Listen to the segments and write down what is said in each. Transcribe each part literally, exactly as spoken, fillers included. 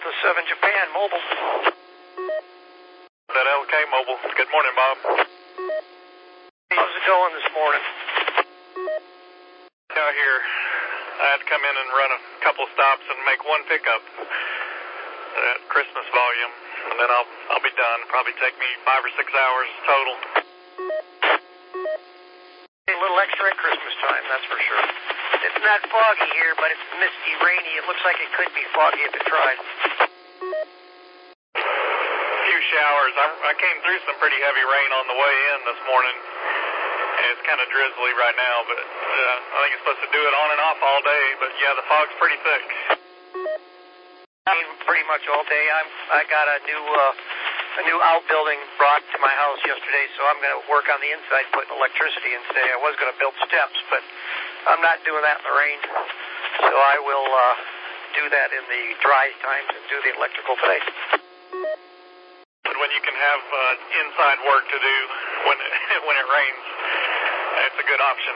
Delta seven Japan, mobile. That L K mobile. Good morning, Bob. How's it going this morning? Out here, I had to come in and run a couple stops and make one pickup at Christmas volume, and then I'll I'll be done. Probably take me five or six hours total. A little extra at Christmas time, that's for sure. It's not foggy here, but it's misty, rainy. It looks like it could be foggy if it tried. A few showers. I, I came through some pretty heavy rain on the way in this morning, and it's kind of drizzly right now, but uh, I think it's supposed to do it on and off all day, but yeah, the fog's pretty thick. I mean, pretty much all day. I'm, I got a new uh, a new outbuilding brought to my house yesterday, so I'm going to work on the inside, putting electricity in today. I was going to build steps, but I'm not doing that in the rain, so I will uh, do that in the dry times and do the electrical today. But when you can have uh, inside work to do when it, when it rains, it's a good option.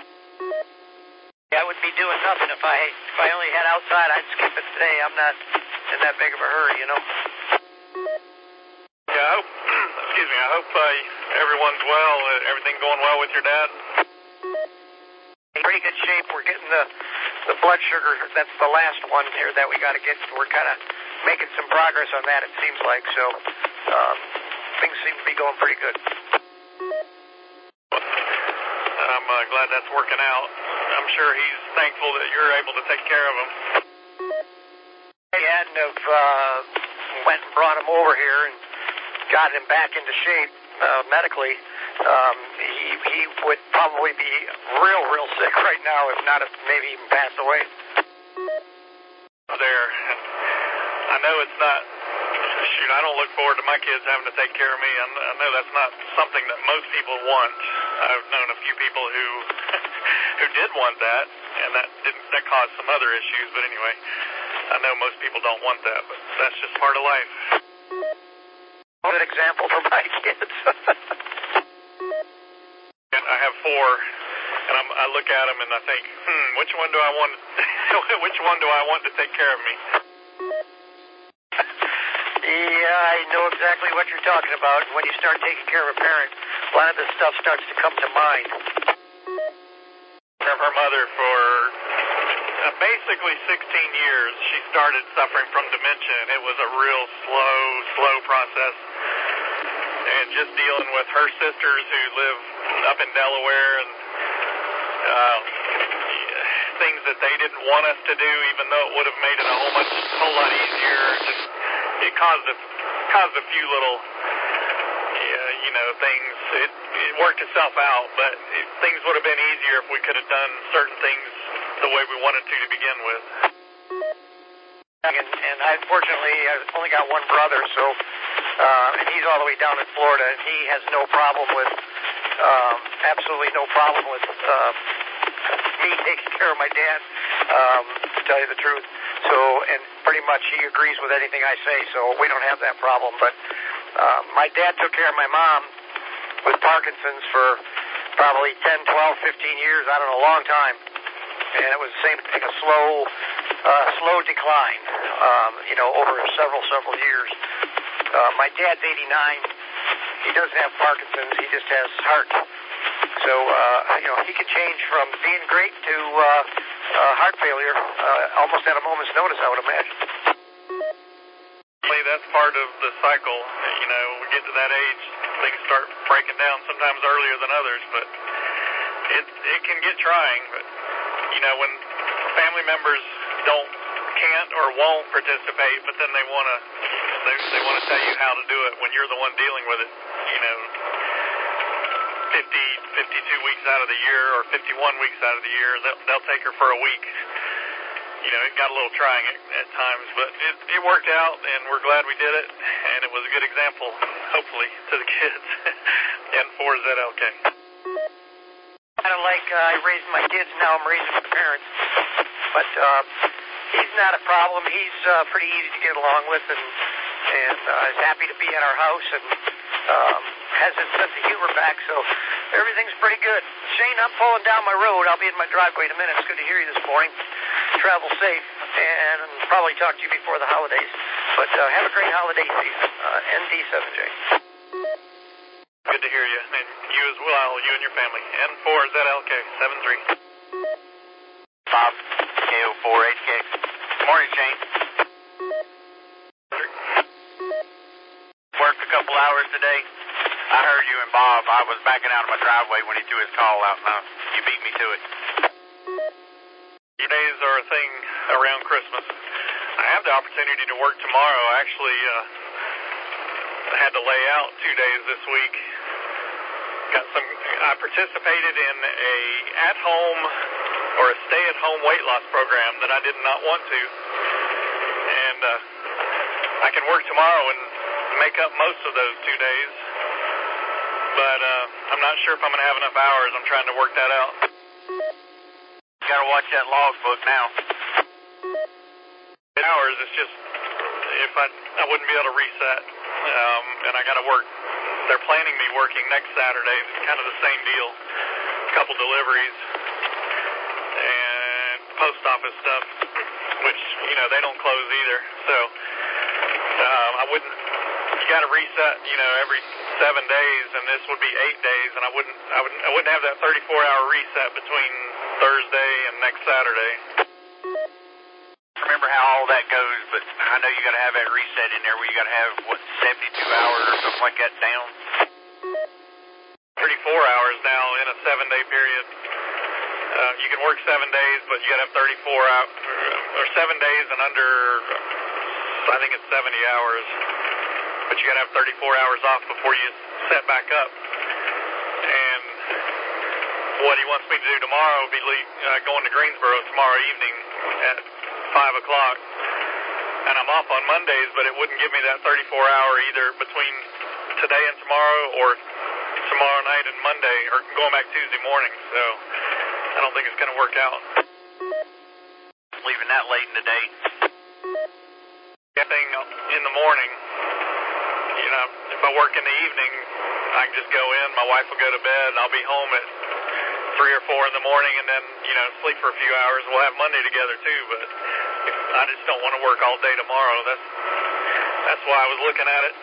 I would be doing nothing if I if I only had outside. I'd skip it today. I'm not in that big of a hurry, you know. Yeah, I hope. Excuse me. I hope uh, everyone's well. Uh, everything going well with your dad? In pretty good shape. We're getting the the blood sugar. That's the last one here that we got to get. We're kind of making some progress on that. It seems like so. Um, things seem to be going pretty good. I'm uh, glad that's working out. I'm sure he's thankful that you're able to take care of him. I hadn't have uh, went and brought him over here and got him back into shape uh, medically. Um, he he would probably be real, real sick right now, if not, if maybe even pass away. There, I know it's not. Shoot, I don't look forward to my kids having to take care of me. I know that's not something that most people want. I've known a few people who who did want that, and that didn't that caused some other issues. But anyway, I know most people don't want that, but that's just part of life. Good example for my kids. And I have four, and I'm, I look at them and I think, hmm, which one do I want? Which one do I want to take care of me? Yeah, I know exactly what you're talking about. When you start taking care of a parent, a lot of this stuff starts to come to mind. From her mother for uh, basically sixteen years, she started suffering from dementia, and it was a real slow, slow process. And just dealing with her sisters who live up in Delaware and uh, things that they didn't want us to do, even though it would have made it a whole much, whole lot easier. Just it caused a caused a few little, yeah, you know, things. It, it worked itself out, but it, things would have been easier if we could have done certain things the way we wanted to to begin with. And, and I, unfortunately, I've only got one brother, so uh, and he's all the way down in Florida, and he has no problem with, um, absolutely no problem with uh, me taking care of my dad, um, to tell you the truth. So, and pretty much he agrees with anything I say, so we don't have that problem. But uh, my dad took care of my mom with Parkinson's for probably ten, twelve, fifteen years, I don't know, a long time. And it was the same thing, a slow, uh, slow decline, um, you know, over several, several years. Uh, my dad's eighty-nine. He doesn't have Parkinson's. He just has heart. So, uh, you know, he could change from being great to uh, uh, heart failure uh, almost at a moment's notice, I would imagine. That's part of the cycle. You know, when we get to that age, things start breaking down, sometimes earlier than others, but it, it can get trying. But, you know, when family members don't, can't or won't participate, but then they want to they, they want to tell you how to do it when you're the one dealing with it, you know, fifty, fifty-two weeks out of the year or fifty-one weeks out of the year, they'll, they'll take her for a week. You know, it got a little trying at, at times, but it, it worked out, and we're glad we did it, and it was a good example, hopefully, to the kids and for Z L K. Kind of like uh, I raised my kids, now I'm raising my parents. But uh, he's not a problem. He's uh, pretty easy to get along with, and and uh, is happy to be at our house, and um, has his sense of humor back, so everything's pretty good. Shane, I'm pulling down my road. I'll be in my driveway in a minute. It's good to hear you this morning. Travel safe, and probably talk to you before the holidays. But uh, have a great holiday season. Uh, N D seven J. Good to hear you. And you as well, you and your family. N four Z L K, seven three. Bob, K O four H K. Good morning, Shane. Worked a couple hours today. I heard you and Bob. I was backing out of my driveway when he threw his call out, and uh, you beat me to it. Your days are a thing around Christmas. I have the opportunity to work tomorrow. I actually uh, had to lay out two days this week. Got some. I participated in a at-home or a stay-at-home weight loss program that I did not want to, and uh, I can work tomorrow and make up most of those two days. But uh, I'm not sure if I'm going to have enough hours. I'm trying to work that out. Got to watch that logbook now. Hours, it's just if I I wouldn't be able to reset, um, and I got to work. They're planning me working next Saturday. It's kind of the same deal. A couple deliveries and post office stuff, which you know they don't close either. So um, I wouldn't. You got to reset, you know, every seven days, and this would be eight days, and I wouldn't. I wouldn't. I wouldn't have that thirty-four hour reset between Thursday and next Saturday. Remember how all that goes, but I know you got to have that reset in there where you got to have, what, seventy-two hours or something like that down? thirty-four hours now in a seven-day period. Uh, you can work seven days, but you got to have thirty-four hours, or seven days and under, I think it's seventy hours. But you got to have thirty-four hours off before you set back up. And what he wants me to do tomorrow will be leave, uh, going to Greensboro tomorrow evening at five o'clock. And I'm off on Mondays, but it wouldn't give me that thirty-four hour either between today and tomorrow or tomorrow night and Monday, or going back Tuesday morning. So I don't think it's going to work out. Leaving that late in the day. Thing in the morning, you know, if I work in the evening, I can just go in, my wife will go to bed, and I'll be home at three or four in the morning, and then, you know, sleep for a few hours. We'll have Monday together, too, but I just don't want to work all day tomorrow. That's that's why I was looking at it.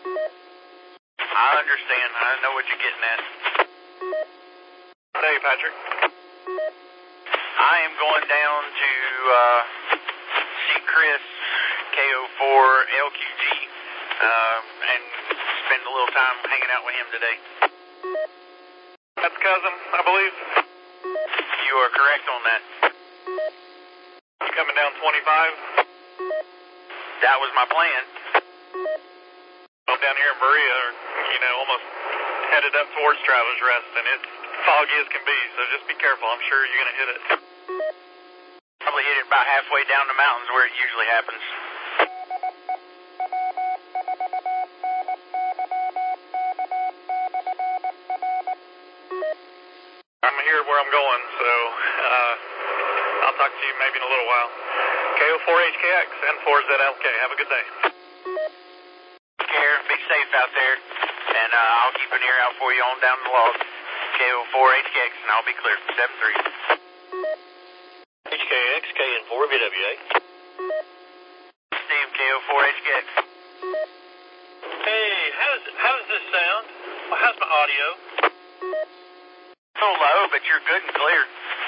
I understand. I know what you're getting at. Hey, Patrick. I am going down to uh, see Chris, K O four L Q G, um, and spend a little time hanging out with him today. That's cousin, I believe. You are correct on that. You coming down twenty-five? That was my plan. I'm down here in Berea, or, you know, almost headed up towards Travelers Rest, and it's foggy as can be, so just be careful. I'm sure you're going to hit it. Probably hit it about halfway down the mountains where it usually happens. I'm here where I'm going, so uh, I'll talk to you maybe in a little while. K O four H K X, N four Z L K. Have a good day. Take care. Be safe out there, and uh, I'll keep an ear out for you on down the log. K O four H K X, and I'll be clear. seven three. H K X, K N four, V W A. Steve, K O four H K X. Hey, how does, how does this sound? Well, how's my audio? A little low, but you're good and clear.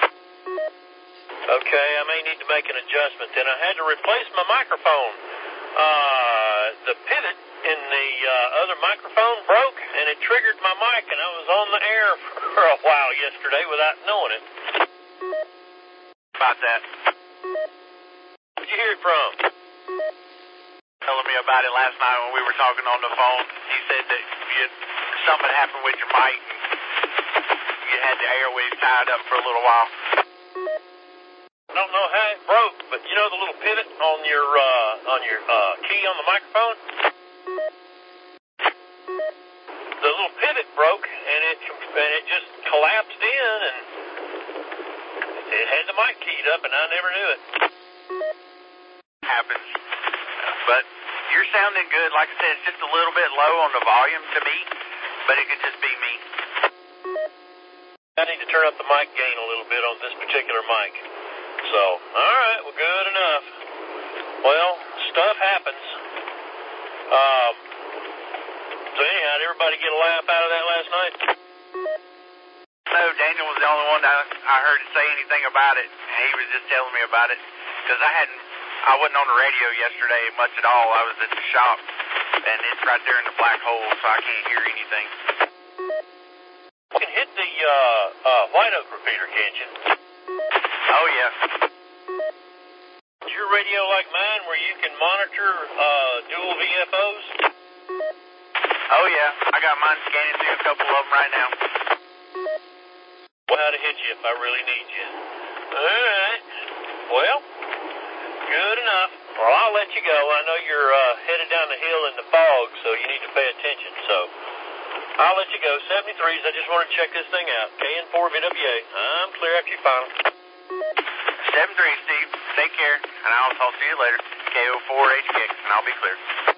Okay, I may need to make an adjustment. Then I had to replace my microphone. Uh, the pivot in the uh, other microphone broke, and it triggered my mic, and I was on the air for a while yesterday without knowing it. About that. Where'd you hear it from? Telling me about it last night when we were talking on the phone. He said that you had, something had happened with your mic. You had the airwaves tied up for a little while. I don't know how it broke, but you know the little pivot on your uh, on your uh, key on the microphone? The little pivot broke, and it and it just collapsed in, and it had the mic keyed up, and I never knew it. Happens. But you're sounding good. Like I said, it's just a little bit low on the volume to me, but it could just be me. I need to turn up the mic gain a little bit on this particular mic. So, all right, well, good enough. Well, stuff happens. Um, so anyhow, did everybody get a laugh out of that last night? No, Daniel was the only one that I heard say anything about it. He was just telling me about it because I hadn't, I wasn't on the radio yesterday much at all. I was at the shop, and it's right there in the black hole, so I can't hear anything. You can hit the uh, uh, White Oak repeater, can't you? Oh, yeah. Is your radio like mine where you can monitor uh, dual V F Os? Oh, yeah. I got mine scanning through a couple of them right now. Well, how to hit you if I really need you. All right. Well, good enough. Well, I'll let you go. I know you're uh, headed down the hill in the fog, so you need to pay attention. So I'll let you go. seventy-threes, I just want to check this thing out. K N four V W A. I'm clear after your final. seven three, Steve. Take care, and I'll talk to you later. K O four H K, and I'll be clear.